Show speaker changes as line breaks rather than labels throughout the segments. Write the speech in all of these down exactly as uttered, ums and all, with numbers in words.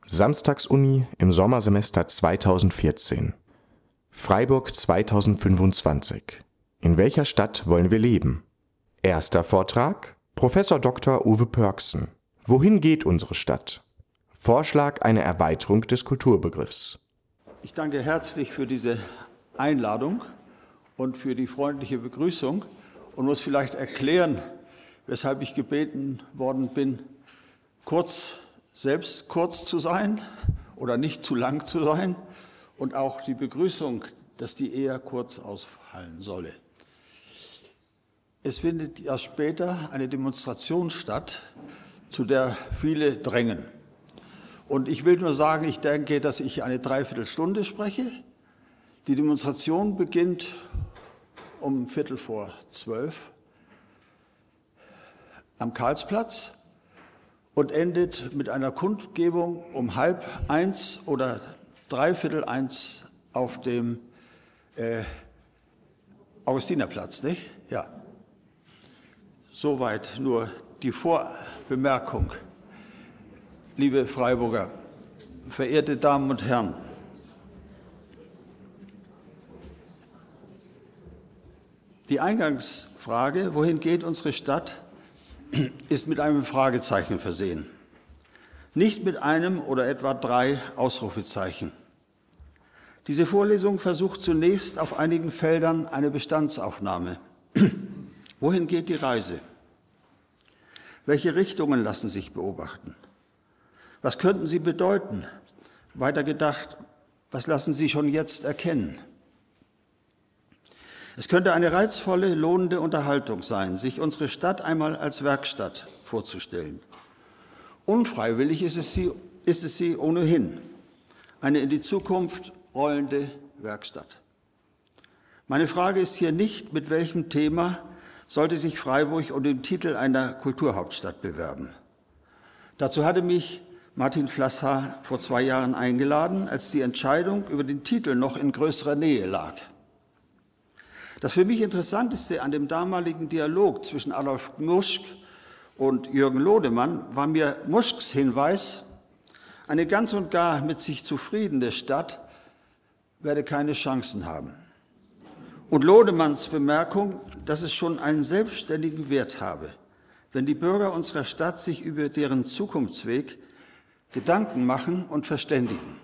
Samstagsuni im Sommersemester zweitausendvierzehn. Freiburg zweitausendfünfundzwanzig. In welcher Stadt wollen wir leben? Erster Vortrag: Professor Doktor Uwe Pörksen. Wohin geht unsere Stadt? Vorschlag einer Erweiterung des Kulturbegriffs.
Ich danke herzlich für diese Einladung und für die freundliche Begrüßung und muss vielleicht erklären, weshalb ich gebeten worden bin, kurz, selbst kurz zu sein oder nicht zu lang zu sein und auch die Begrüßung, dass die eher kurz ausfallen solle. Es findet ja später eine Demonstration statt, zu der viele drängen. Und ich will nur sagen, ich denke, dass ich eine Dreiviertelstunde spreche. Die Demonstration beginnt um Viertel vor zwölf am Karlsplatz und endet mit einer Kundgebung um halb eins oder dreiviertel eins auf dem äh, Augustinerplatz, nicht? Ja. Soweit nur die Vorbemerkung. Liebe Freiburger, verehrte Damen und Herren, die Eingangsfrage, wohin geht unsere Stadt, ist mit einem Fragezeichen versehen, nicht mit einem oder etwa drei Ausrufezeichen. Diese Vorlesung versucht zunächst auf einigen Feldern eine Bestandsaufnahme. Wohin geht die Reise? Welche Richtungen lassen sich beobachten? Was könnten sie bedeuten? Weiter gedacht, was lassen Sie schon jetzt erkennen? Es könnte eine reizvolle, lohnende Unterhaltung sein, sich unsere Stadt einmal als Werkstatt vorzustellen. Unfreiwillig ist es sie, ist es sie ohnehin, eine in die Zukunft rollende Werkstatt. Meine Frage ist hier nicht, mit welchem Thema sollte sich Freiburg um den Titel einer Kulturhauptstadt bewerben. Dazu hatte mich Martin Flasshaar vor zwei Jahren eingeladen, als die Entscheidung über den Titel noch in größerer Nähe lag. Das für mich Interessanteste an dem damaligen Dialog zwischen Adolf Muschk und Jürgen Lodemann war mir Muschks Hinweis, eine ganz und gar mit sich zufriedene Stadt werde keine Chancen haben. Und Lodemanns Bemerkung, dass es schon einen selbstständigen Wert habe, wenn die Bürger unserer Stadt sich über deren Zukunftsweg Gedanken machen und verständigen.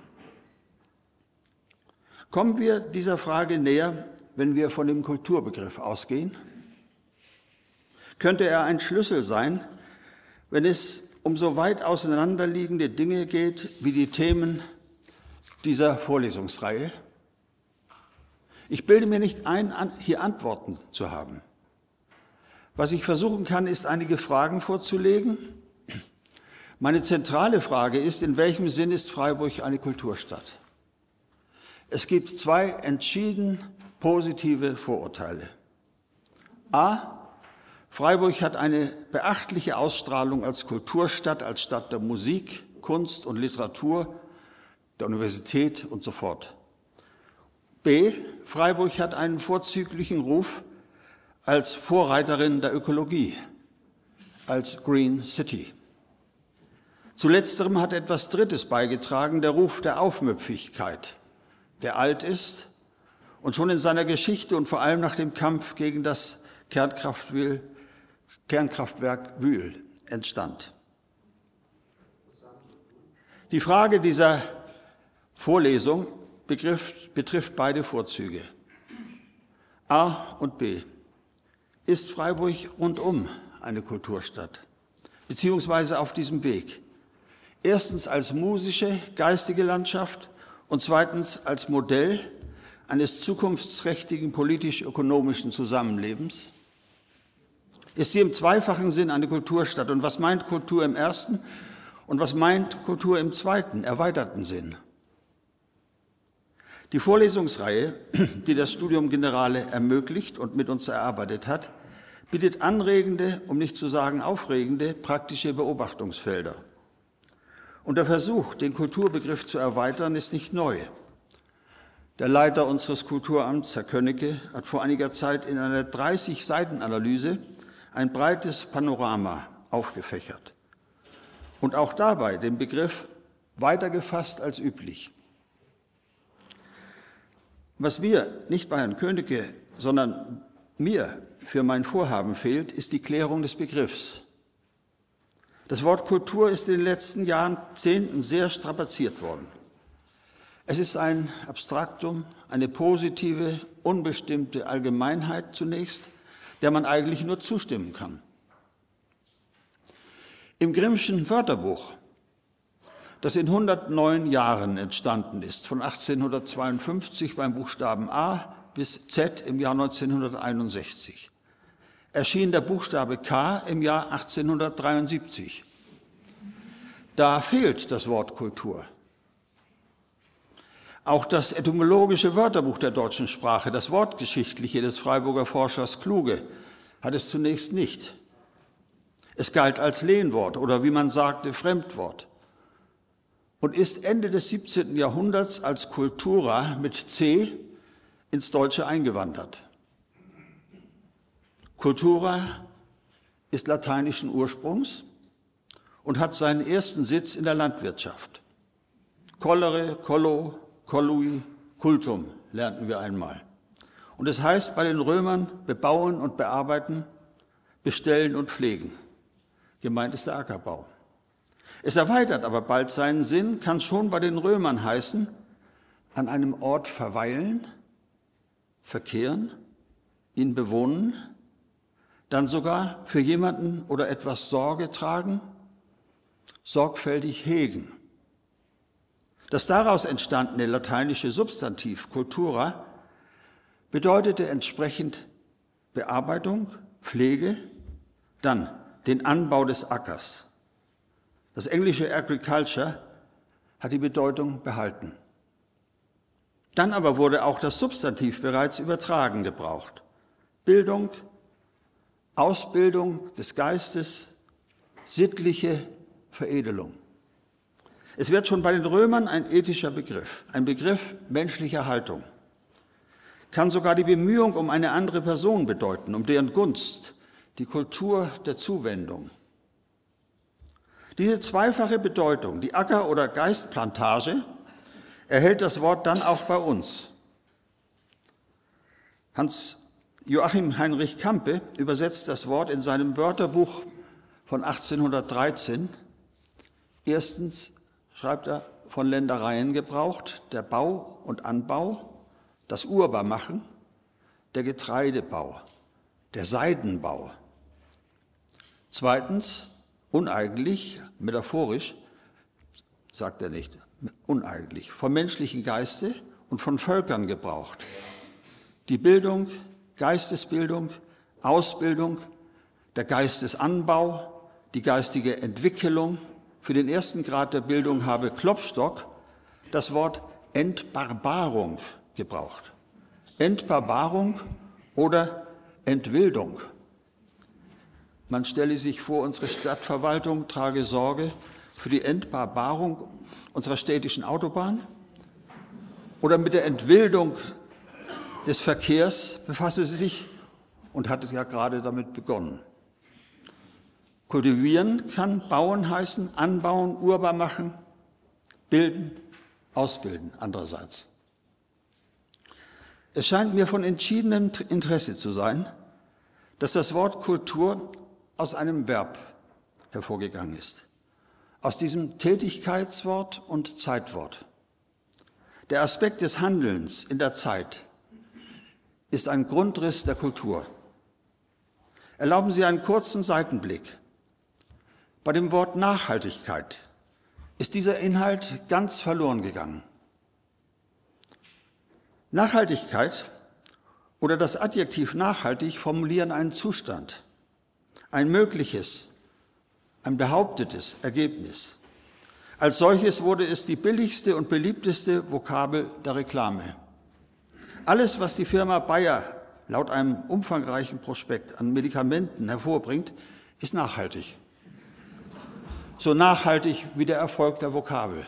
Kommen wir dieser Frage näher, wenn wir von dem Kulturbegriff ausgehen? Könnte er ein Schlüssel sein, wenn es um so weit auseinanderliegende Dinge geht wie die Themen dieser Vorlesungsreihe? Ich bilde mir nicht ein, hier Antworten zu haben. Was ich versuchen kann, ist, einige Fragen vorzulegen. Meine zentrale Frage ist, in welchem Sinn ist Freiburg eine Kulturstadt? Es gibt zwei entschieden positive Vorurteile. A. Freiburg hat eine beachtliche Ausstrahlung als Kulturstadt, als Stadt der Musik, Kunst und Literatur, der Universität und so fort. B. Freiburg hat einen vorzüglichen Ruf als Vorreiterin der Ökologie, als Green City. Zu letzterem hat etwas Drittes beigetragen, der Ruf der Aufmüpfigkeit, der alt ist und schon in seiner Geschichte und vor allem nach dem Kampf gegen das Kernkraftwerk Wyhl entstand. Die Frage dieser Vorlesung betrifft, betrifft beide Vorzüge. A und B. Ist Freiburg rundum eine Kulturstadt, beziehungsweise auf diesem Weg? Erstens als musische, geistige Landschaft und zweitens als Modell eines zukunftsträchtigen politisch-ökonomischen Zusammenlebens? Ist sie im zweifachen Sinn eine Kulturstadt? Und was meint Kultur im ersten und was meint Kultur im zweiten, erweiterten Sinn? Die Vorlesungsreihe, die das Studium Generale ermöglicht und mit uns erarbeitet hat, bietet anregende, um nicht zu sagen aufregende, praktische Beobachtungsfelder. Und der Versuch, den Kulturbegriff zu erweitern, ist nicht neu. Der Leiter unseres Kulturamts, Herr Könnecke, hat vor einiger Zeit in einer dreißig-Seiten-Analyse ein breites Panorama aufgefächert und auch dabei den Begriff weiter gefasst als üblich. Was mir, nicht bei Herrn Königke, sondern mir für mein Vorhaben fehlt, ist die Klärung des Begriffs. Das Wort Kultur ist in den letzten Jahrzehnten sehr strapaziert worden. Es ist ein Abstraktum, eine positive, unbestimmte Allgemeinheit zunächst, der man eigentlich nur zustimmen kann. Im Grimmschen Wörterbuch, das in hundertneun Jahren entstanden ist, von achtzehnhundertzweiundfünfzig beim Buchstaben A bis Z im Jahr neunzehnhunderteinundsechzig, erschien der Buchstabe K im Jahr achtzehnhundertdreiundsiebzig. Da fehlt das Wort Kultur. Auch das etymologische Wörterbuch der deutschen Sprache, das Wortgeschichtliche des Freiburger Forschers Kluge, hat es zunächst nicht. Es galt als Lehnwort oder wie man sagte, Fremdwort und ist Ende des siebzehnten Jahrhunderts als Cultura mit C ins Deutsche eingewandert. Cultura ist lateinischen Ursprungs und hat seinen ersten Sitz in der Landwirtschaft. Collere, collo, collui, cultum lernten wir einmal. Und es heißt bei den Römern bebauen und bearbeiten, bestellen und pflegen. Gemeint ist der Ackerbau. Es erweitert aber bald seinen Sinn, kann schon bei den Römern heißen, an einem Ort verweilen, verkehren, ihn bewohnen, dann sogar für jemanden oder etwas Sorge tragen, sorgfältig hegen. Das daraus entstandene lateinische Substantiv cultura bedeutete entsprechend Bearbeitung, Pflege, dann den Anbau des Ackers. Das englische Agriculture hat die Bedeutung behalten. Dann aber wurde auch das Substantiv bereits übertragen gebraucht. Bildung, Ausbildung des Geistes, sittliche Veredelung. Es wird schon bei den Römern ein ethischer Begriff, ein Begriff menschlicher Haltung. Kann sogar die Bemühung um eine andere Person bedeuten, um deren Gunst, die Kultur der Zuwendung. Diese zweifache Bedeutung, die Acker- oder Geistplantage, erhält das Wort dann auch bei uns. Hans-Joachim Heinrich Campe übersetzt das Wort in seinem Wörterbuch von achtzehnhundertdreizehn. Erstens schreibt er, von Ländereien gebraucht, der Bau und Anbau, das Urbarmachen, der Getreidebau, der Seidenbau. Zweitens, uneigentlich, metaphorisch, sagt er nicht, uneigentlich, vom menschlichen Geiste und von Völkern gebraucht. Die Bildung, Geistesbildung, Ausbildung, der Geistesanbau, die geistige Entwicklung. Für den ersten Grad der Bildung habe Klopstock das Wort Entbarbarung gebraucht. Entbarbarung oder Entwildung. Man stelle sich vor, unsere Stadtverwaltung trage Sorge für die Entbarbarung unserer städtischen Autobahn oder mit der Entwildung des Verkehrs befasse sie sich und hatte ja gerade damit begonnen. Kultivieren kann bauen heißen, anbauen, urbar machen, bilden, ausbilden andererseits. Es scheint mir von entschiedenem Interesse zu sein, dass das Wort Kultur aus einem Verb hervorgegangen ist, aus diesem Tätigkeitswort und Zeitwort. Der Aspekt des Handelns in der Zeit ist ein Grundriss der Kultur. Erlauben Sie einen kurzen Seitenblick. Bei dem Wort Nachhaltigkeit ist dieser Inhalt ganz verloren gegangen. Nachhaltigkeit oder das Adjektiv nachhaltig formulieren einen Zustand, ein mögliches, ein behauptetes Ergebnis. Als solches wurde es die billigste und beliebteste Vokabel der Reklame. Alles, was die Firma Bayer laut einem umfangreichen Prospekt an Medikamenten hervorbringt, ist nachhaltig. So nachhaltig wie der Erfolg der Vokabel.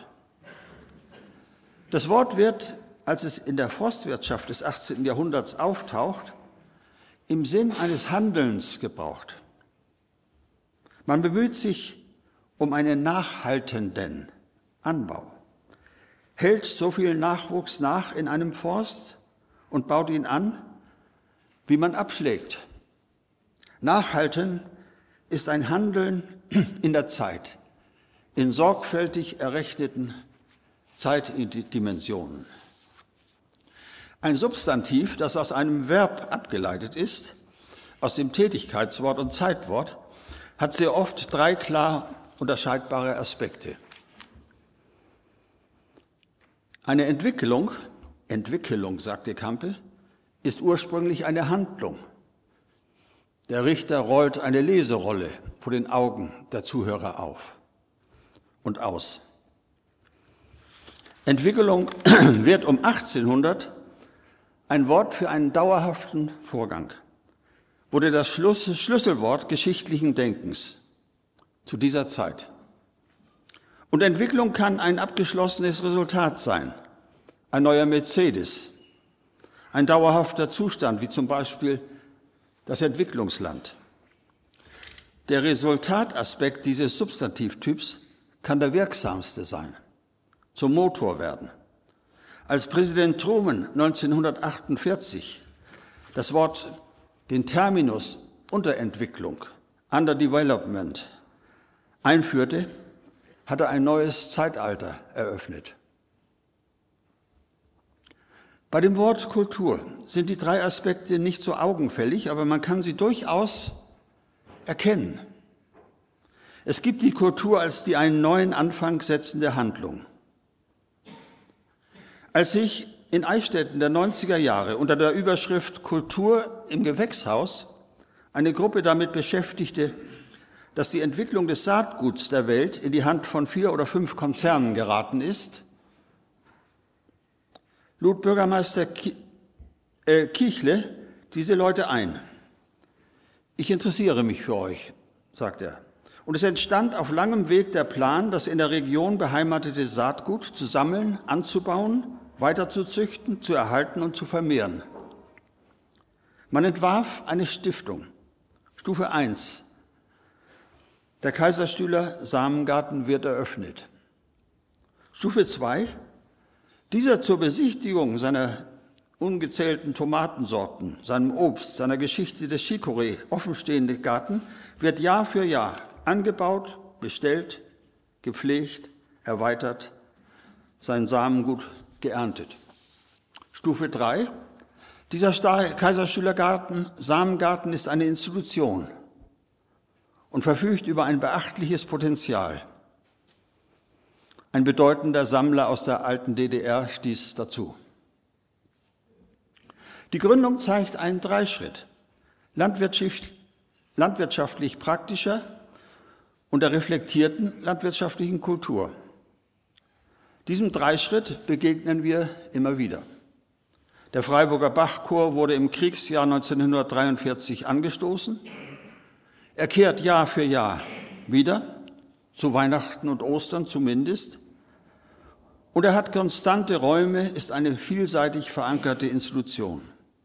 Das Wort wird, als es in der Forstwirtschaft des achtzehnten Jahrhunderts auftaucht, im Sinn eines Handelns gebraucht. Man bemüht sich um einen Nachhaltenden, Anbau. Hält so viel Nachwuchs nach in einem Forst und baut ihn an, wie man abschlägt. Nachhalten ist ein Handeln in der Zeit, in sorgfältig errechneten Zeitdimensionen. Ein Substantiv, das aus einem Verb abgeleitet ist, aus dem Tätigkeitswort und Zeitwort, hat sehr oft drei klar unterscheidbare Aspekte. Eine Entwicklung, Entwicklung, sagte Campe, ist ursprünglich eine Handlung. Der Richter rollt eine Leserolle vor den Augen der Zuhörer auf und aus. Entwicklung wird um achtzehnhundert ein Wort für einen dauerhaften Vorgang, wurde das Schlüsselwort geschichtlichen Denkens zu dieser Zeit. Und Entwicklung kann ein abgeschlossenes Resultat sein, ein neuer Mercedes, ein dauerhafter Zustand, wie zum Beispiel das Entwicklungsland. Der Resultataspekt dieses Substantivtyps kann der wirksamste sein, zum Motor werden. Als Präsident Truman neunzehnhundertachtundvierzig das Wort, den Terminus Unterentwicklung, Underdevelopment, einführte, hat er ein neues Zeitalter eröffnet. Bei dem Wort Kultur sind die drei Aspekte nicht so augenfällig, aber man kann sie durchaus erkennen. Es gibt die Kultur als die einen neuen Anfang setzende Handlung. Als sich in Eichstätten der neunziger Jahre unter der Überschrift Kultur im Gewächshaus eine Gruppe damit beschäftigte, dass die Entwicklung des Saatguts der Welt in die Hand von vier oder fünf Konzernen geraten ist, lud Bürgermeister Kichle diese Leute ein. Ich interessiere mich für euch, sagt er. Und es entstand auf langem Weg der Plan, das in der Region beheimatete Saatgut zu sammeln, anzubauen, weiterzuzüchten, zu erhalten und zu vermehren. Man entwarf eine Stiftung, Stufe eins. Der Kaiserstühler Samengarten wird eröffnet. Stufe zwei. Dieser zur Besichtigung seiner ungezählten Tomatensorten, seinem Obst, seiner Geschichte des Chicorée offenstehende Garten wird Jahr für Jahr angebaut, bestellt, gepflegt, erweitert, sein Samengut geerntet. Stufe drei. Dieser Kaiserstühlergarten, Samengarten ist eine Institution und verfügt über ein beachtliches Potenzial. Ein bedeutender Sammler aus der alten D D R stieß dazu. Die Gründung zeigt einen Dreischritt, landwirtschaftlich praktischer und der reflektierten landwirtschaftlichen Kultur. Diesem Dreischritt begegnen wir immer wieder. Der Freiburger Bachchor wurde im Kriegsjahr neunzehnhundertdreiundvierzig angestoßen. Er kehrt Jahr für Jahr wieder, zu Weihnachten und Ostern zumindest. Und er hat konstante Räume, ist eine vielseitig verankerte Institution.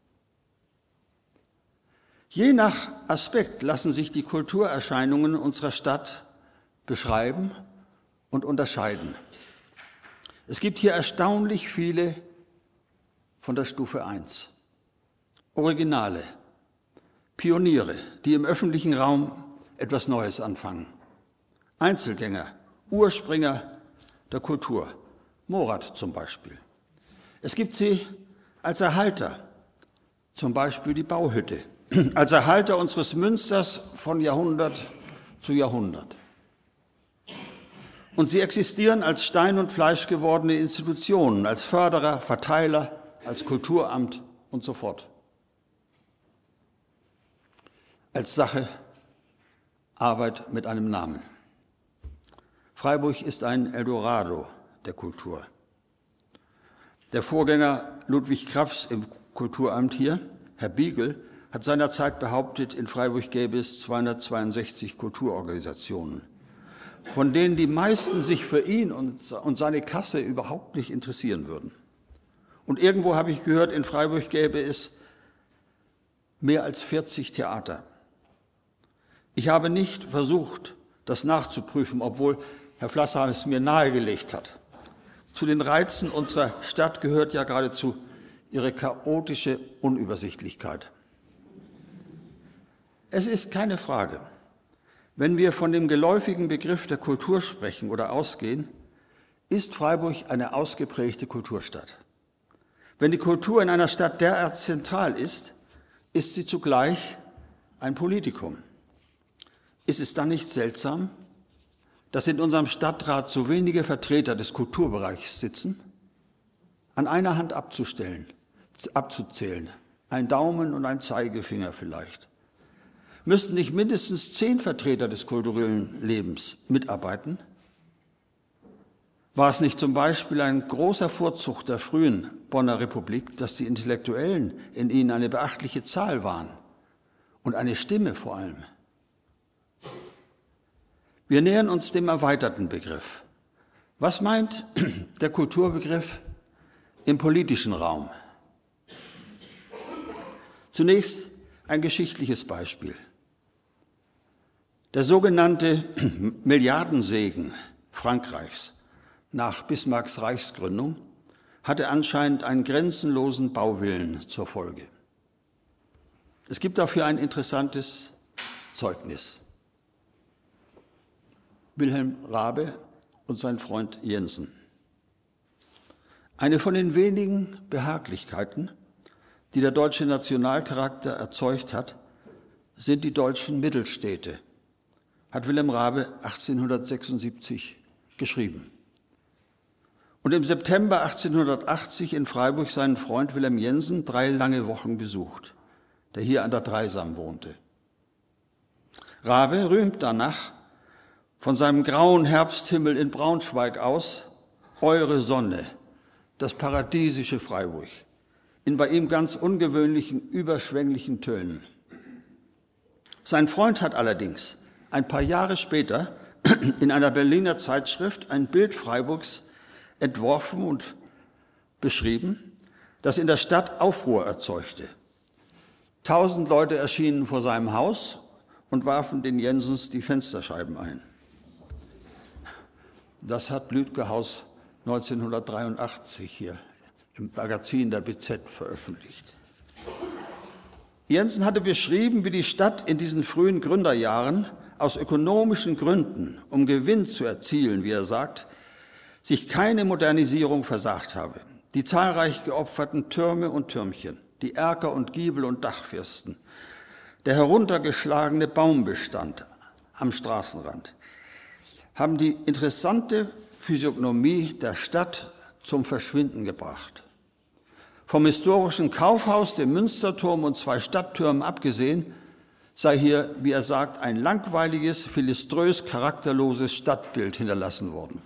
Je nach Aspekt lassen sich die Kulturerscheinungen unserer Stadt beschreiben und unterscheiden. Es gibt hier erstaunlich viele von der Stufe eins. Originale, Pioniere, die im öffentlichen Raum etwas Neues anfangen. Einzelgänger, Urspringer der Kultur. Morat zum Beispiel. Es gibt sie als Erhalter, zum Beispiel die Bauhütte, als Erhalter unseres Münsters von Jahrhundert zu Jahrhundert. Und sie existieren als Stein und Fleisch gewordene Institutionen, als Förderer, Verteiler, als Kulturamt und so fort. Als Sache, Arbeit mit einem Namen. Freiburg ist ein Eldorado der Kultur. Der Vorgänger Ludwig Krapfs im Kulturamt hier, Herr Biegel, hat seinerzeit behauptet, in Freiburg gäbe es zweihundertzweiundsechzig Kulturorganisationen, von denen die meisten sich für ihn und seine Kasse überhaupt nicht interessieren würden. Und irgendwo habe ich gehört, in Freiburg gäbe es mehr als vierzig Theater. Ich habe nicht versucht, das nachzuprüfen, obwohl Herr Flasser es mir nahegelegt hat. Zu den Reizen unserer Stadt gehört ja geradezu ihre chaotische Unübersichtlichkeit. Es ist keine Frage, wenn wir von dem geläufigen Begriff der Kultur sprechen oder ausgehen, ist Freiburg eine ausgeprägte Kulturstadt. Wenn die Kultur in einer Stadt derart zentral ist, ist sie zugleich ein Politikum. Ist es dann nicht seltsam, dass in unserem Stadtrat so wenige Vertreter des Kulturbereichs sitzen? An einer Hand abzustellen, abzuzählen, ein Daumen und ein Zeigefinger vielleicht. Müssten nicht mindestens zehn Vertreter des kulturellen Lebens mitarbeiten? War es nicht zum Beispiel ein großer Vorzug der frühen Bonner Republik, dass die Intellektuellen in ihnen eine beachtliche Zahl waren und eine Stimme vor allem? Wir nähern uns dem erweiterten Begriff. Was meint der Kulturbegriff im politischen Raum? Zunächst ein geschichtliches Beispiel. Der sogenannte Milliardensegen Frankreichs nach Bismarcks Reichsgründung hatte anscheinend einen grenzenlosen Bauwillen zur Folge. Es gibt dafür ein interessantes Zeugnis. Wilhelm Raabe und sein Freund Jensen. Eine von den wenigen Behaglichkeiten, die der deutsche Nationalcharakter erzeugt hat, sind die deutschen Mittelstädte, hat Wilhelm Raabe achtzehnhundertsechsundsiebzig geschrieben. Und im September achtzehnhundertachtzig in Freiburg seinen Freund Wilhelm Jensen drei lange Wochen besucht, der hier an der Dreisam wohnte. Raabe rühmt danach von seinem grauen Herbsthimmel in Braunschweig aus eure Sonne, das paradiesische Freiburg, in bei ihm ganz ungewöhnlichen, überschwänglichen Tönen. Sein Freund hat allerdings ein paar Jahre später in einer Berliner Zeitschrift ein Bild Freiburgs entworfen und beschrieben, das in der Stadt Aufruhr erzeugte. Tausend Leute erschienen vor seinem Haus und warfen den Jensens die Fensterscheiben ein. Das hat Lüdgehaus neunzehnhundertdreiundachtzig hier im Magazin der B Z veröffentlicht. Jensen hatte beschrieben, wie die Stadt in diesen frühen Gründerjahren aus ökonomischen Gründen, um Gewinn zu erzielen, wie er sagt, sich keine Modernisierung versagt habe. Die zahlreich geopferten Türme und Türmchen, die Erker und Giebel und Dachfirsten, der heruntergeschlagene Baumbestand am Straßenrand, haben die interessante Physiognomie der Stadt zum Verschwinden gebracht. Vom historischen Kaufhaus, dem Münsterturm und zwei Stadttürmen abgesehen, sei hier, wie er sagt, ein langweiliges, philiströs charakterloses Stadtbild hinterlassen worden.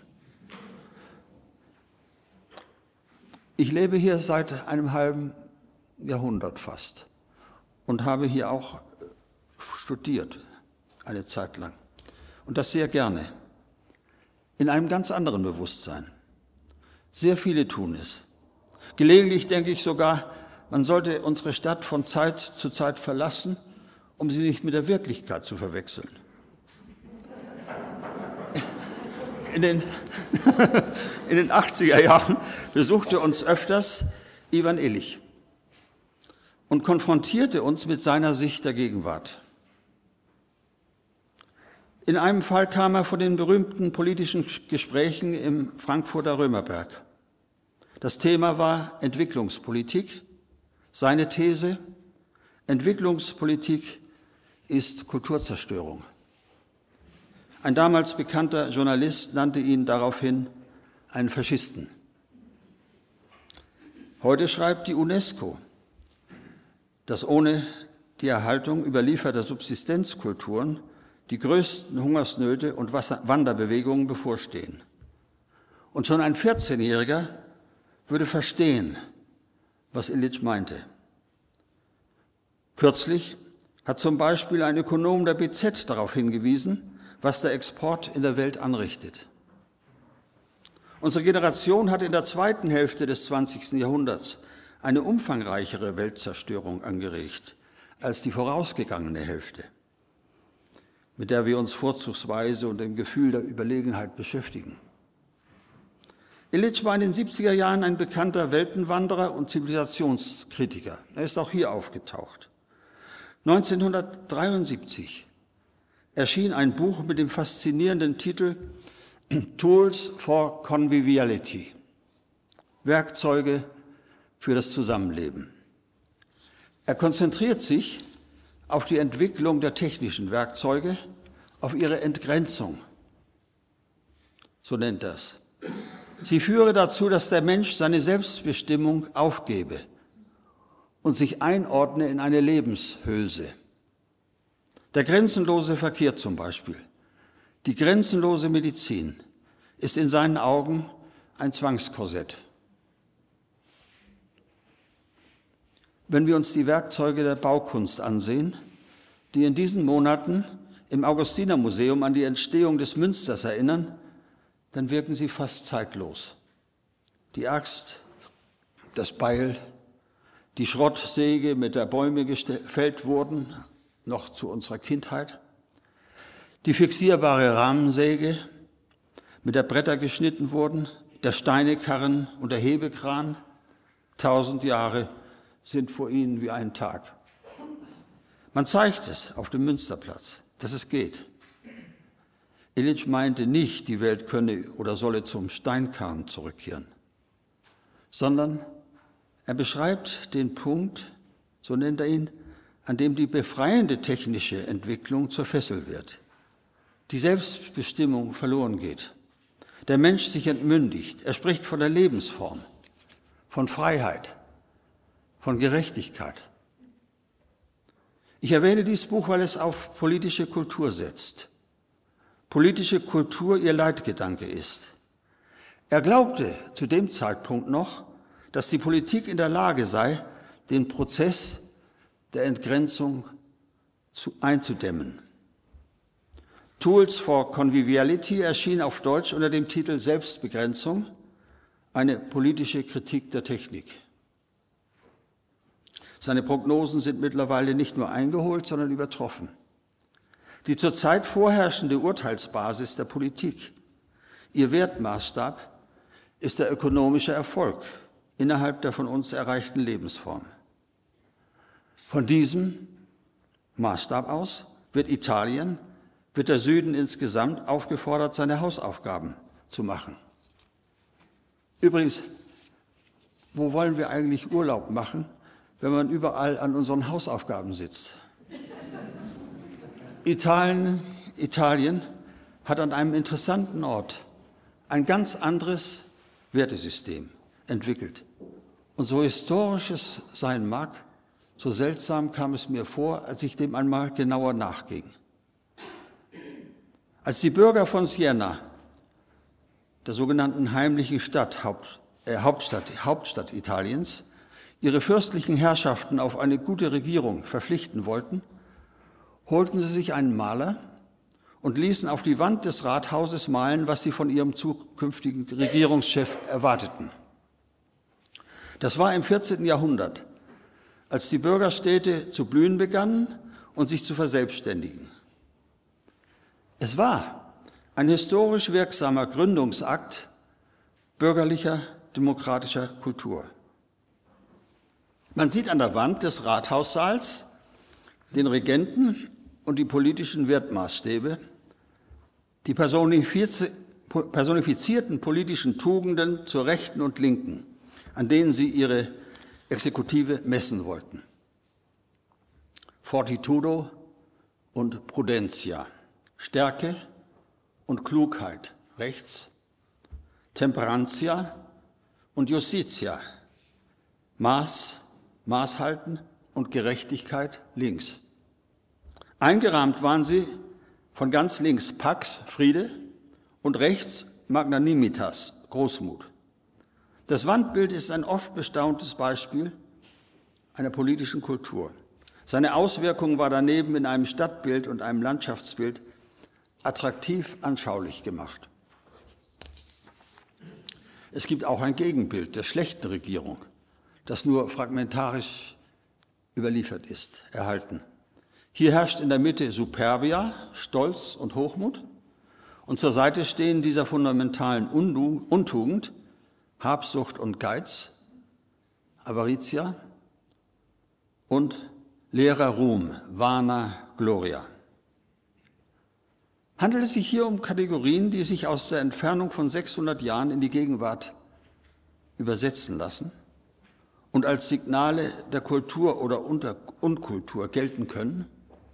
Ich lebe hier seit einem halben Jahrhundert fast und habe hier auch studiert, eine Zeit lang. Und das sehr gerne, in einem ganz anderen Bewusstsein. Sehr viele tun es. Gelegentlich denke ich sogar, man sollte unsere Stadt von Zeit zu Zeit verlassen, um sie nicht mit der Wirklichkeit zu verwechseln. In den, in den achtziger Jahren besuchte uns öfters Iwan Illich und konfrontierte uns mit seiner Sicht der Gegenwart. In einem Fall kam er von den berühmten politischen Gesprächen im Frankfurter Römerberg. Das Thema war Entwicklungspolitik. Seine These: Entwicklungspolitik ist Kulturzerstörung. Ein damals bekannter Journalist nannte ihn daraufhin einen Faschisten. Heute schreibt die UNESCO, dass ohne die Erhaltung überlieferter Subsistenzkulturen die größten Hungersnöte und Wanderbewegungen bevorstehen. Und schon ein vierzehnjähriger würde verstehen, was Illich meinte. Kürzlich hat zum Beispiel ein Ökonom der B Z darauf hingewiesen, was der Export in der Welt anrichtet. Unsere Generation hat in der zweiten Hälfte des zwanzigsten Jahrhunderts eine umfangreichere Weltzerstörung angeregt als die vorausgegangene Hälfte. mit der wir uns vorzugsweise und dem Gefühl der Überlegenheit beschäftigen. Illich war in den siebziger Jahren ein bekannter Weltenwanderer und Zivilisationskritiker. Er ist auch hier aufgetaucht. neunzehnhundertdreiundsiebzig erschien ein Buch mit dem faszinierenden Titel Tools for Conviviality, Werkzeuge für das Zusammenleben. Er konzentriert sich auf die Entwicklung der technischen Werkzeuge, auf ihre Entgrenzung, so nennt er es. Sie führe dazu, dass der Mensch seine Selbstbestimmung aufgebe und sich einordne in eine Lebenshülse. Der grenzenlose Verkehr zum Beispiel, die grenzenlose Medizin ist in seinen Augen ein Zwangskorsett. Wenn wir uns die Werkzeuge der Baukunst ansehen, die in diesen Monaten im Augustinermuseum an die Entstehung des Münsters erinnern, dann wirken sie fast zeitlos. Die Axt, das Beil, die Schrottsäge, mit der Bäume gefällt wurden, noch zu unserer Kindheit, die fixierbare Rahmensäge, mit der Bretter geschnitten wurden, der Steinekarren und der Hebekran, tausend Jahre sind vor ihnen wie ein Tag. Man zeigt es auf dem Münsterplatz, dass es geht. Illich meinte nicht, die Welt könne oder solle zum Steinkarren zurückkehren, sondern er beschreibt den Punkt, so nennt er ihn, an dem die befreiende technische Entwicklung zur Fessel wird, die Selbstbestimmung verloren geht, der Mensch sich entmündigt. Er spricht von der Lebensform, von Freiheit, von Gerechtigkeit. Ich erwähne dieses Buch, weil es auf politische Kultur setzt. Politische Kultur ihr Leitgedanke ist. Er glaubte zu dem Zeitpunkt noch, dass die Politik in der Lage sei, den Prozess der Entgrenzung zu, einzudämmen. Tools for Conviviality erschien auf Deutsch unter dem Titel Selbstbegrenzung, eine politische Kritik der Technik. Seine Prognosen sind mittlerweile nicht nur eingeholt, sondern übertroffen. Die zurzeit vorherrschende Urteilsbasis der Politik, ihr Wertmaßstab, ist der ökonomische Erfolg innerhalb der von uns erreichten Lebensform. Von diesem Maßstab aus wird Italien, wird der Süden insgesamt aufgefordert, seine Hausaufgaben zu machen. Übrigens, wo wollen wir eigentlich Urlaub machen, wenn man überall an unseren Hausaufgaben sitzt? Italien, Italien hat an einem interessanten Ort ein ganz anderes Wertesystem entwickelt. Und so historisch es sein mag, so seltsam kam es mir vor, als ich dem einmal genauer nachging. Als die Bürger von Siena, der sogenannten heimlichen Stadt, Haupt, äh, Hauptstadt, Hauptstadt Italiens, ihre fürstlichen Herrschaften auf eine gute Regierung verpflichten wollten, holten sie sich einen Maler und ließen auf die Wand des Rathauses malen, was sie von ihrem zukünftigen Regierungschef erwarteten. Das war im vierzehnten Jahrhundert, als die Bürgerstädte zu blühen begannen und sich zu verselbstständigen. Es war ein historisch wirksamer Gründungsakt bürgerlicher, demokratischer Kultur. Man sieht an der Wand des Rathaussaals den Regenten und die politischen Wertmaßstäbe, die personifizierten politischen Tugenden zur Rechten und Linken, an denen sie ihre Exekutive messen wollten. Fortitudo und Prudentia, Stärke und Klugheit rechts, Temperantia und Justitia, Maß, Maß halten und Gerechtigkeit links. Eingerahmt waren sie von ganz links Pax, Friede, und rechts Magnanimitas, Großmut. Das Wandbild ist ein oft bestauntes Beispiel einer politischen Kultur. Seine Auswirkung war daneben in einem Stadtbild und einem Landschaftsbild attraktiv anschaulich gemacht. Es gibt auch ein Gegenbild der schlechten Regierung, das nur fragmentarisch überliefert ist, erhalten. Hier herrscht in der Mitte Superbia, Stolz und Hochmut, und zur Seite stehen dieser fundamentalen Untugend Habsucht und Geiz, Avaritia und leerer Ruhm, Vana Gloria. Handelt es sich hier um Kategorien, die sich aus der Entfernung von sechshundert Jahren in die Gegenwart übersetzen lassen und als Signale der Kultur oder Unkultur gelten können?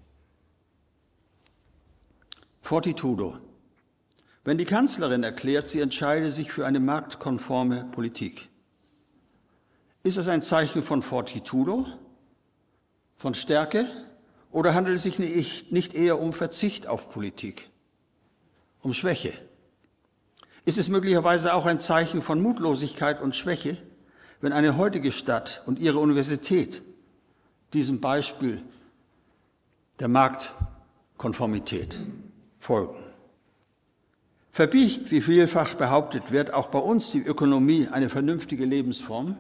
Fortitudo. Wenn die Kanzlerin erklärt, sie entscheide sich für eine marktkonforme Politik, ist es ein Zeichen von Fortitudo, von Stärke, oder handelt es sich nicht eher um Verzicht auf Politik, um Schwäche? Ist es möglicherweise auch ein Zeichen von Mutlosigkeit und Schwäche, wenn eine heutige Stadt und ihre Universität diesem Beispiel der Marktkonformität folgen? Verbiegt, wie vielfach behauptet wird, auch bei uns die Ökonomie eine vernünftige Lebensform?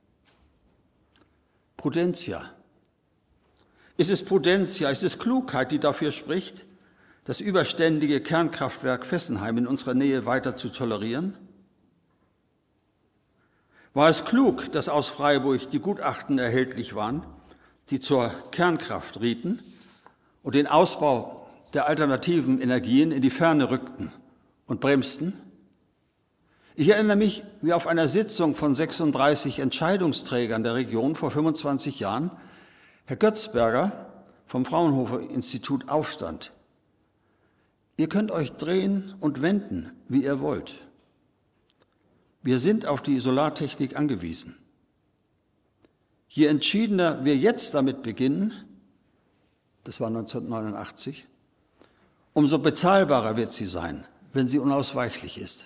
Prudentia. Ist es Prudentia, ist es Klugheit, die dafür spricht, das überständige Kernkraftwerk Fessenheim in unserer Nähe weiter zu tolerieren? War es klug, dass aus Freiburg die Gutachten erhältlich waren, die zur Kernkraft rieten und den Ausbau der alternativen Energien in die Ferne rückten und bremsten? Ich erinnere mich, wie auf einer Sitzung von sechsunddreißig Entscheidungsträgern der Region vor fünfundzwanzig Jahren Herr Götzberger vom Fraunhofer-Institut aufstand. Ihr könnt euch drehen und wenden, wie ihr wollt. Wir sind auf die Solartechnik angewiesen. Je entschiedener wir jetzt damit beginnen, das war neunzehnhundertneunundachtzig, umso bezahlbarer wird sie sein, wenn sie unausweichlich ist.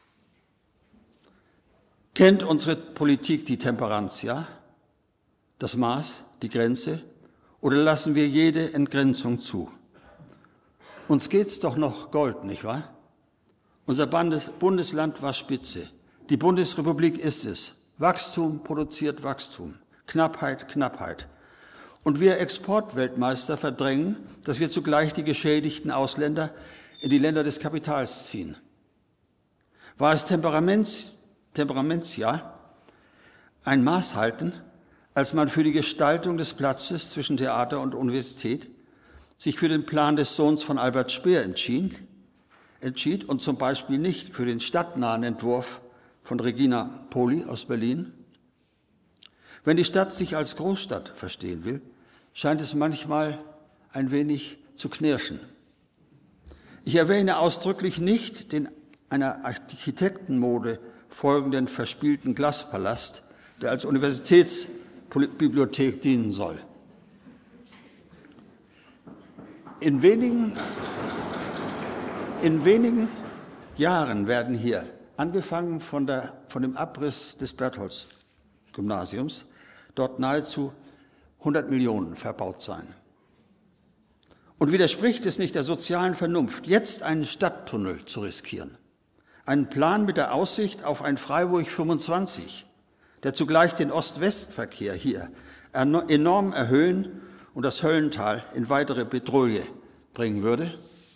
Kennt unsere Politik die Temperantia, das Maß, die Grenze, oder lassen wir jede Entgrenzung zu? Uns geht's doch noch Gold, nicht wahr? Unser Bundesland war Spitze. Die Bundesrepublik ist es. Wachstum produziert Wachstum. Knappheit, Knappheit. Und wir Exportweltmeister verdrängen, dass wir zugleich die geschädigten Ausländer in die Länder des Kapitals ziehen. War es Temperaments, Temperamentia, ein Maß halten, als man für die Gestaltung des Platzes zwischen Theater und Universität sich für den Plan des Sohns von Albert Speer entschied, entschied und zum Beispiel nicht für den stadtnahen Entwurf von Regina Poli aus Berlin? Wenn die Stadt sich als Großstadt verstehen will, scheint es manchmal ein wenig zu knirschen. Ich erwähne ausdrücklich nicht den einer Architektenmode folgenden verspielten Glaspalast, der als Universitätsbibliothek dienen soll. In wenigen, in wenigen Jahren werden hier, angefangen von, der, von dem Abriss des Bertholds-Gymnasiums, dort nahezu hundert Millionen verbaut sein. Und widerspricht es nicht der sozialen Vernunft, jetzt einen Stadttunnel zu riskieren? Einen Plan mit der Aussicht auf ein Freiburg fünfundzwanzig, der zugleich den Ost-West-Verkehr hier enorm erhöhen und das Höllental in weitere Bedrohung bringen würde?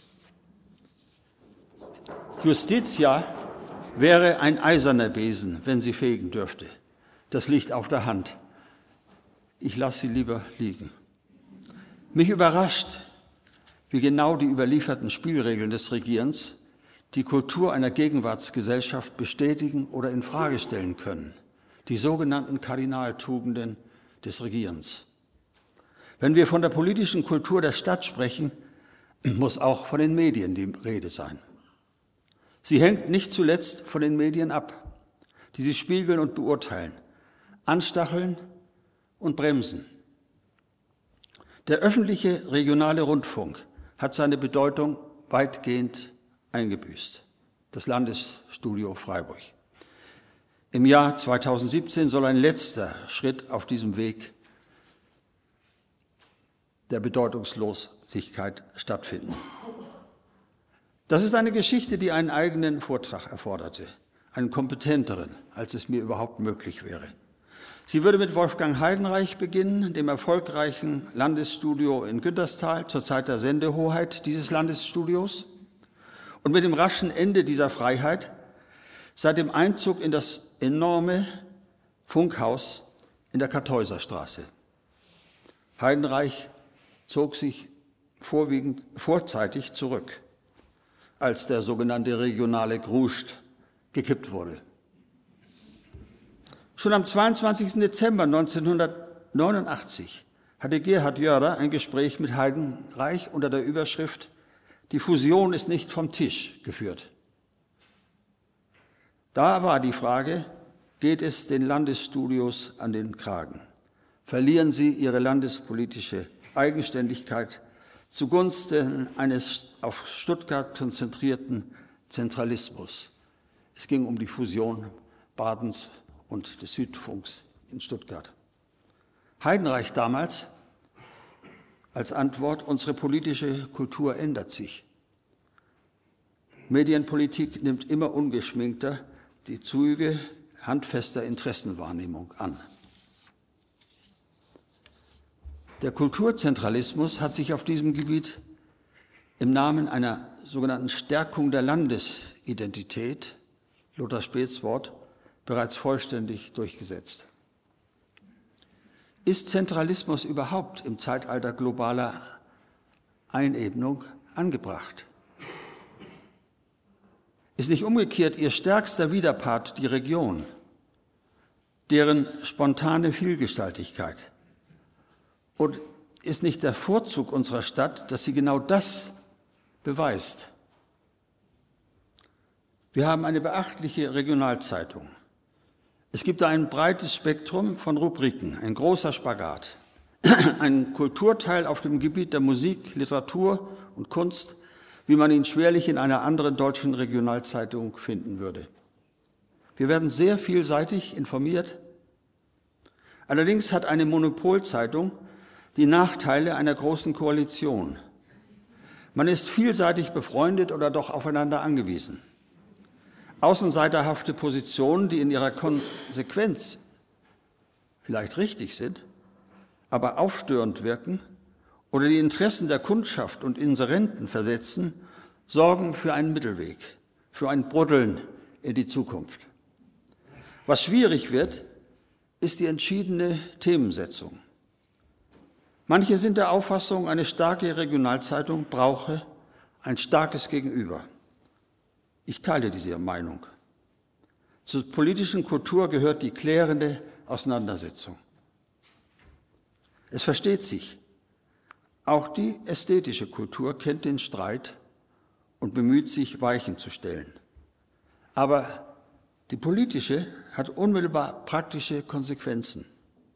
Justitia wäre ein eiserner Besen, wenn sie fegen dürfte. Das liegt auf der Hand. Ich lasse sie lieber liegen. Mich überrascht, wie genau die überlieferten Spielregeln des Regierens die Kultur einer Gegenwartsgesellschaft bestätigen oder in Frage stellen können. Die sogenannten Kardinaltugenden des Regierens. Wenn wir von der politischen Kultur der Stadt sprechen, muss auch von den Medien die Rede sein. Sie hängt nicht zuletzt von den Medien ab, die sie spiegeln und beurteilen, anstacheln und bremsen. Der öffentliche regionale Rundfunk hat seine Bedeutung weitgehend eingebüßt. Das Landesstudio Freiburg. Im Jahr zweitausendsiebzehn soll ein letzter Schritt auf diesem Weg der Bedeutungslosigkeit stattfinden. Das ist eine Geschichte, die einen eigenen Vortrag erforderte, einen kompetenteren, als es mir überhaupt möglich wäre. Sie würde mit Wolfgang Heidenreich beginnen, dem erfolgreichen Landesstudio in Günterstal zur Zeit der Sendehoheit dieses Landesstudios, und mit dem raschen Ende dieser Freiheit seit dem Einzug in das enorme Funkhaus in der Kartäuserstraße. Heidenreich zog sich vorwiegend vorzeitig zurück, als der sogenannte regionale Gruscht gekippt wurde. Schon am zweiundzwanzigsten Dezember neunzehnhundertneunundachtzig hatte Gerhard Jörer ein Gespräch mit Heidenreich unter der Überschrift „Die Fusion ist nicht vom Tisch" geführt. Da war die Frage: Geht es den Landesstudios an den Kragen? Verlieren sie ihre landespolitische Eigenständigkeit zugunsten eines auf Stuttgart konzentrierten Zentralismus? Es ging um die Fusion Badens und des Südfunks in Stuttgart. Heidenreich damals als Antwort: Unsere politische Kultur ändert sich. Medienpolitik nimmt immer ungeschminkter die Züge handfester Interessenwahrnehmung an. Der Kulturzentralismus hat sich auf diesem Gebiet im Namen einer sogenannten Stärkung der Landesidentität, Lothar Späths Wort, bereits vollständig durchgesetzt. Ist Zentralismus überhaupt im Zeitalter globaler Einebnung angebracht? Ist nicht umgekehrt ihr stärkster Widerpart die Region, deren spontane Vielgestaltigkeit? Und ist nicht der Vorzug unserer Stadt, dass sie genau das beweist? Wir haben eine beachtliche Regionalzeitung. Es gibt da ein breites Spektrum von Rubriken, ein großer Spagat. Ein Kulturteil auf dem Gebiet der Musik, Literatur und Kunst, wie man ihn schwerlich in einer anderen deutschen Regionalzeitung finden würde. Wir werden sehr vielseitig informiert. Allerdings hat eine Monopolzeitung die Nachteile einer großen Koalition. Man ist vielseitig befreundet oder doch aufeinander angewiesen. Außenseiterhafte Positionen, die in ihrer Konsequenz vielleicht richtig sind, aber aufstörend wirken oder die Interessen der Kundschaft und Inserenten versetzen, sorgen für einen Mittelweg, für ein Bruddeln in die Zukunft. Was schwierig wird, ist die entschiedene Themensetzung. Manche sind der Auffassung, eine starke Regionalzeitung brauche ein starkes Gegenüber. Ich teile diese Meinung. Zur politischen Kultur gehört die klärende Auseinandersetzung. Es versteht sich, auch die ästhetische Kultur kennt den Streit und bemüht sich, Weichen zu stellen. Aber die politische hat unmittelbar praktische Konsequenzen.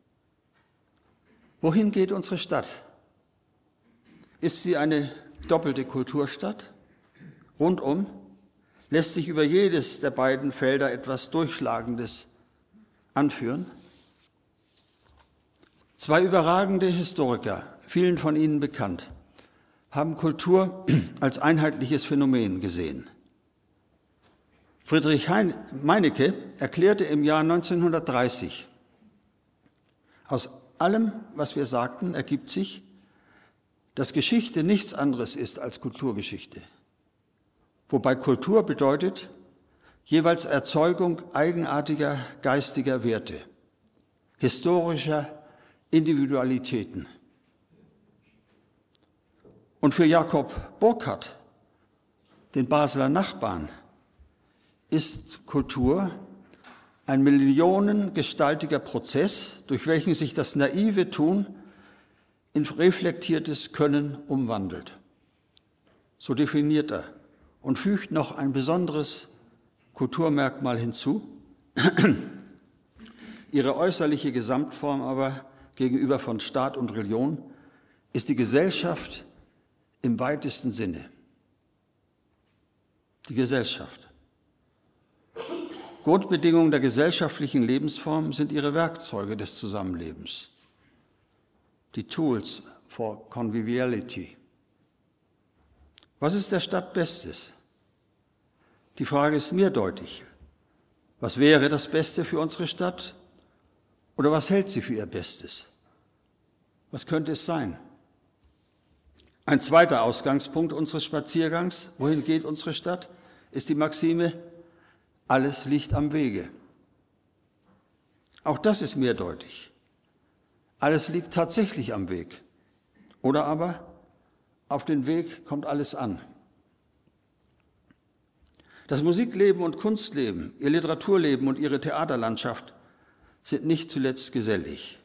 Wohin geht unsere Stadt? Ist sie eine doppelte Kulturstadt? Rundum lässt sich über jedes der beiden Felder etwas Durchschlagendes anführen. Zwei überragende Historiker, vielen von Ihnen bekannt, haben Kultur als einheitliches Phänomen gesehen. Friedrich Meinecke erklärte im Jahr neunzehnhundertdreißig: Aus allem, was wir sagten, ergibt sich, dass Geschichte nichts anderes ist als Kulturgeschichte. Wobei Kultur bedeutet jeweils Erzeugung eigenartiger geistiger Werte, historischer Individualitäten. Und für Jakob Burckhardt, den Basler Nachbarn, ist Kultur ein millionengestaltiger Prozess, durch welchen sich das naive Tun in reflektiertes Können umwandelt. So definiert er und fügt noch ein besonderes Kulturmerkmal hinzu. Ihre äußerliche Gesamtform aber gegenüber von Staat und Religion ist die Gesellschaft im weitesten Sinne. Die Gesellschaft. Grundbedingungen der gesellschaftlichen Lebensform sind ihre Werkzeuge des Zusammenlebens, die Tools for Conviviality. Was ist der Stadt Bestes? Die Frage ist mehrdeutig. Was wäre das Beste für unsere Stadt? Oder was hält sie für ihr Bestes? Was könnte es sein? Ein zweiter Ausgangspunkt unseres Spaziergangs, wohin geht unsere Stadt, ist die Maxime, alles liegt am Wege. Auch das ist mehrdeutig. Alles liegt tatsächlich am Weg. Oder aber, auf den Weg kommt alles an. Das Musikleben und Kunstleben, ihr Literaturleben und ihre Theaterlandschaft sind nicht zuletzt gesellig.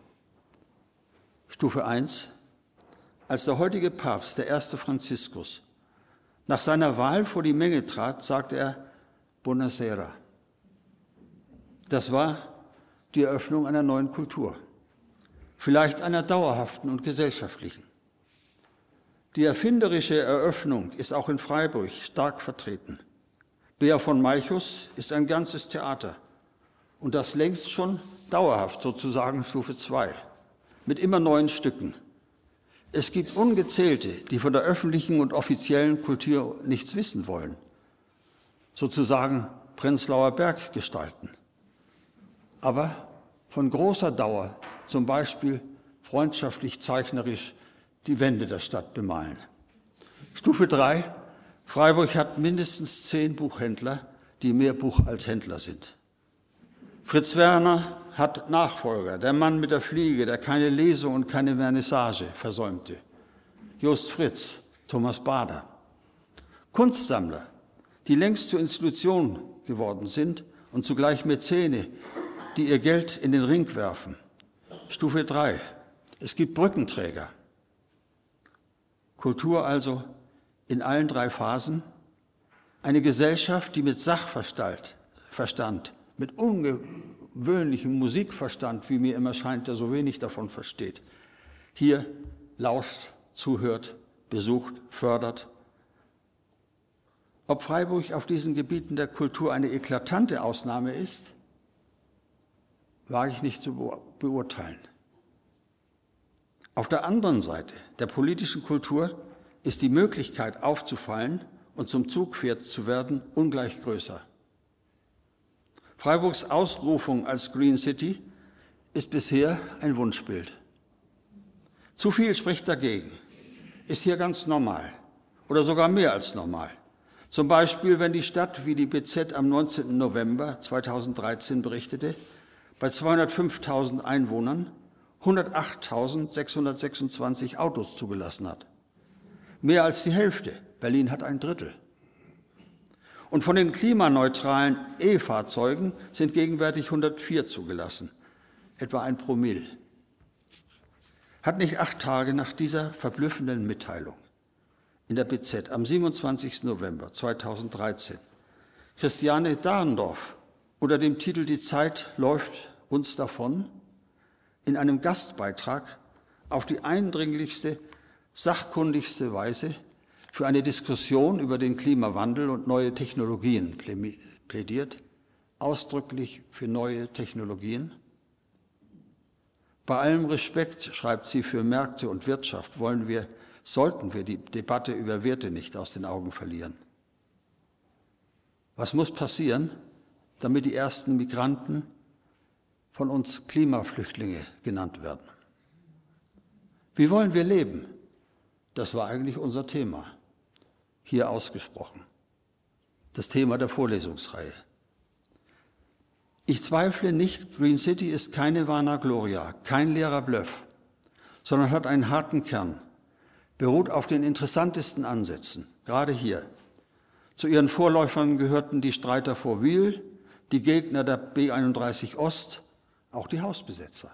Stufe eins. Als der heutige Papst, der erste Franziskus, nach seiner Wahl vor die Menge trat, sagte er Buonasera. Das war die Eröffnung einer neuen Kultur, vielleicht einer dauerhaften und gesellschaftlichen. Die erfinderische Eröffnung ist auch in Freiburg stark vertreten. Bea von Malchus ist ein ganzes Theater und das längst schon dauerhaft, sozusagen Stufe zwei, mit immer neuen Stücken. Es gibt Ungezählte, die von der öffentlichen und offiziellen Kultur nichts wissen wollen, sozusagen Prenzlauer Berg gestalten. Aber von großer Dauer, zum Beispiel freundschaftlich zeichnerisch die Wände der Stadt bemalen. Stufe drei. Freiburg hat mindestens zehn Buchhändler, die mehr Buch als Händler sind. Fritz Werner hat Nachfolger, der Mann mit der Fliege, der keine Lesung und keine Vernissage versäumte. Just Fritz, Thomas Bader. Kunstsammler, die längst zur Institution geworden sind und zugleich Mäzene, die ihr Geld in den Ring werfen. Stufe drei. Es gibt Brückenträger. Kultur also in allen drei Phasen. Eine Gesellschaft, die mit Sachverstand, Verstand, mit ungewöhnlichem Musikverstand, wie mir immer scheint, der so wenig davon versteht, hier lauscht, zuhört, besucht, fördert. Ob Freiburg auf diesen Gebieten der Kultur eine eklatante Ausnahme ist, wage ich nicht zu beurteilen. Auf der anderen Seite der politischen Kultur ist die Möglichkeit aufzufallen und zum Zugpferd zu werden ungleich größer. Freiburgs Ausrufung als Green City ist bisher ein Wunschbild. Zu viel spricht dagegen, ist hier ganz normal oder sogar mehr als normal. Zum Beispiel, wenn die Stadt, wie die B Z am neunzehnten November zweitausenddreizehn berichtete, bei zweihundertfünftausend Einwohnern hundertachttausendsechshundertsechsundzwanzig Autos zugelassen hat. Mehr als die Hälfte. Berlin hat ein Drittel. Und von den klimaneutralen E-Fahrzeugen sind gegenwärtig hundertvier zugelassen, etwa ein Promille. Hat nicht acht Tage nach dieser verblüffenden Mitteilung in der B Z am siebenundzwanzigsten November zweitausenddreizehn Christiane Dahrendorf unter dem Titel Die Zeit läuft uns davon in einem Gastbeitrag auf die eindringlichste, sachkundigste Weise für eine Diskussion über den Klimawandel und neue Technologien plädiert, ausdrücklich für neue Technologien. Bei allem Respekt, schreibt sie, für Märkte und Wirtschaft wollen wir, sollten wir die Debatte über Werte nicht aus den Augen verlieren. Was muss passieren, damit die ersten Migranten von uns Klimaflüchtlinge genannt werden? Wie wollen wir leben? Das war eigentlich unser Thema, hier ausgesprochen. Das Thema der Vorlesungsreihe. Ich zweifle nicht, Green City ist keine Vana Gloria, kein leerer Bluff, sondern hat einen harten Kern, beruht auf den interessantesten Ansätzen, gerade hier. Zu ihren Vorläufern gehörten die Streiter vor Wiel, die Gegner der B einunddreißig Ost, auch die Hausbesetzer.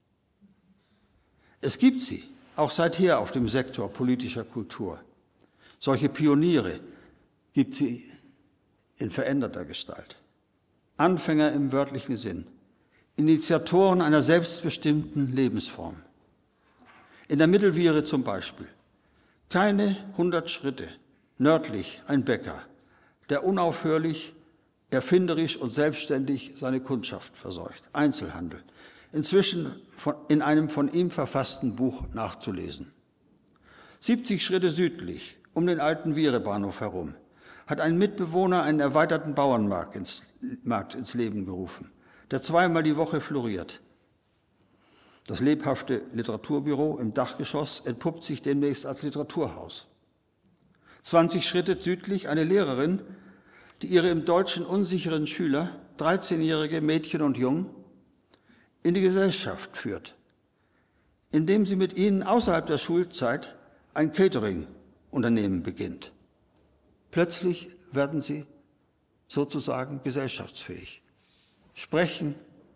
Es gibt sie, auch seither auf dem Sektor politischer Kultur. Solche Pioniere gibt sie in veränderter Gestalt. Anfänger im wörtlichen Sinn, Initiatoren einer selbstbestimmten Lebensform. In der Mittelviere zum Beispiel. Keine hundert Schritte nördlich ein Bäcker, der unaufhörlich, erfinderisch und selbstständig seine Kundschaft verseucht. Einzelhandel. Inzwischen von, in einem von ihm verfassten Buch nachzulesen. siebzig Schritte südlich, um den alten Vierebahnhof herum, hat ein Mitbewohner einen erweiterten Bauernmarkt ins, Markt ins Leben gerufen, der zweimal die Woche floriert. Das lebhafte Literaturbüro im Dachgeschoss entpuppt sich demnächst als Literaturhaus. zwanzig Schritte südlich eine Lehrerin, die ihre im Deutschen unsicheren Schüler, dreizehnjährige Mädchen und Jungen, in die Gesellschaft führt, indem sie mit ihnen außerhalb der Schulzeit ein Catering-Unternehmen beginnt. Plötzlich werden sie sozusagen gesellschaftsfähig. Sprechen,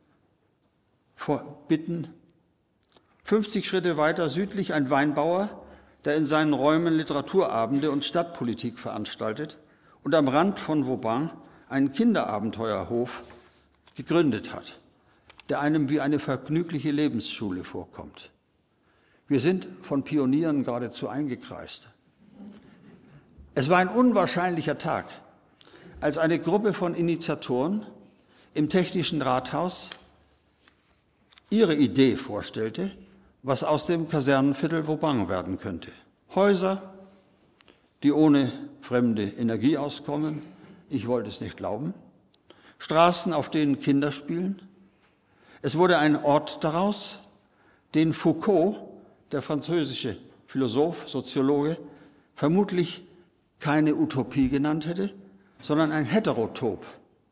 bitten. fünfzig Schritte weiter südlich ein Weinbauer, der in seinen Räumen Literaturabende und Stadtpolitik veranstaltet und am Rand von Vauban einen Kinderabenteuerhof gegründet hat, der einem wie eine vergnügliche Lebensschule vorkommt. Wir sind von Pionieren geradezu eingekreist. Es war ein unwahrscheinlicher Tag, als eine Gruppe von Initiatoren im Technischen Rathaus ihre Idee vorstellte, was aus dem Kasernenviertel Vauban werden könnte. Häuser, die ohne fremde Energie auskommen, ich wollte es nicht glauben, Straßen, auf denen Kinder spielen. Es wurde ein Ort daraus, den Foucault, der französische Philosoph, Soziologe, vermutlich keine Utopie genannt hätte, sondern ein Heterotop.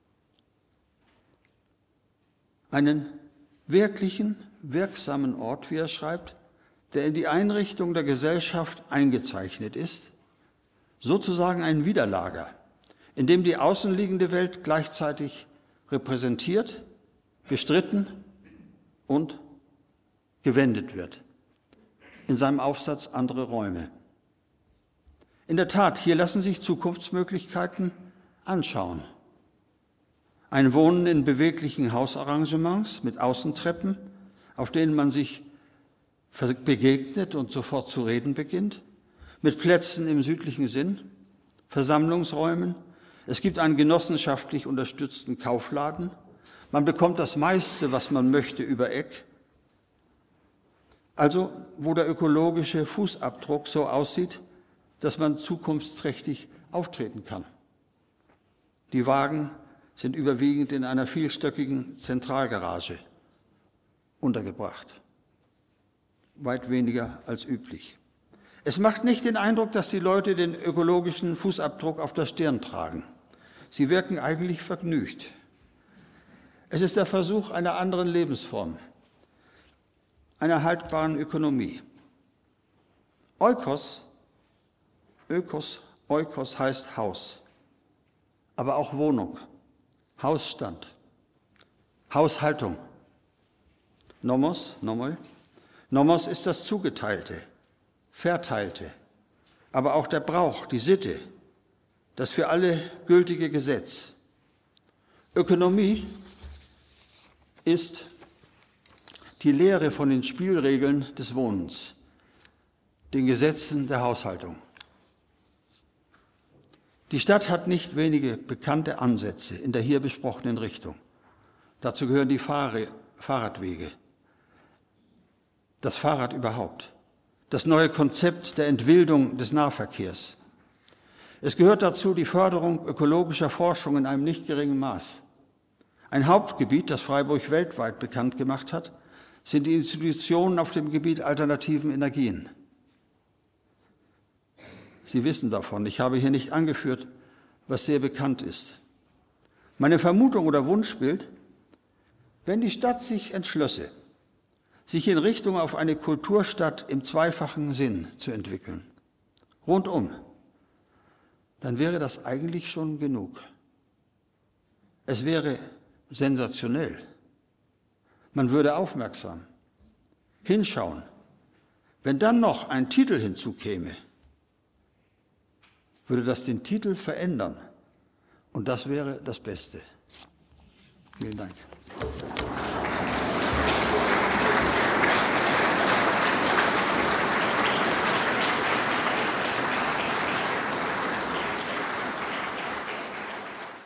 Einen wirklichen, wirksamen Ort, wie er schreibt, der in die Einrichtung der Gesellschaft eingezeichnet ist, sozusagen ein Widerlager, in dem die außenliegende Welt gleichzeitig repräsentiert, bestritten und gewendet wird. In seinem Aufsatz Andere Räume. In der Tat, hier lassen sich Zukunftsmöglichkeiten anschauen. Ein Wohnen in beweglichen Hausarrangements mit Außentreppen, auf denen man sich begegnet und sofort zu reden beginnt, mit Plätzen im südlichen Sinn, Versammlungsräumen. Es gibt einen genossenschaftlich unterstützten Kaufladen. Man bekommt das meiste, was man möchte, über Eck. Also, wo der ökologische Fußabdruck so aussieht, dass man zukunftsträchtig auftreten kann. Die Wagen sind überwiegend in einer vielstöckigen Zentralgarage untergebracht. Weit weniger als üblich. Es macht nicht den Eindruck, dass die Leute den ökologischen Fußabdruck auf der Stirn tragen. Sie wirken eigentlich vergnügt. Es ist der Versuch einer anderen Lebensform, einer haltbaren Ökonomie. Oikos, Ökos, Oikos heißt Haus, aber auch Wohnung, Hausstand, Haushaltung. Nomos, Nomoi. Nomos ist das Zugeteilte, Verteilte, aber auch der Brauch, die Sitte, das für alle gültige Gesetz. Ökonomie ist die Lehre von den Spielregeln des Wohnens, den Gesetzen der Haushaltung. Die Stadt hat nicht wenige bekannte Ansätze in der hier besprochenen Richtung. Dazu gehören die Fahr- Fahrradwege, das Fahrrad überhaupt, das neue Konzept der Entwildung des Nahverkehrs. Es gehört dazu die Förderung ökologischer Forschung in einem nicht geringen Maß. Ein Hauptgebiet, das Freiburg weltweit bekannt gemacht hat, sind die Institutionen auf dem Gebiet alternativen Energien. Sie wissen davon, ich habe hier nicht angeführt, was sehr bekannt ist. Meine Vermutung oder Wunschbild, wenn die Stadt sich entschlösse, sich in Richtung auf eine Kulturstadt im zweifachen Sinn zu entwickeln, rundum, dann wäre das eigentlich schon genug. Es wäre sensationell. Man würde aufmerksam hinschauen. Wenn dann noch ein Titel hinzukäme, würde das den Titel verändern. Und das wäre das Beste. Vielen Dank.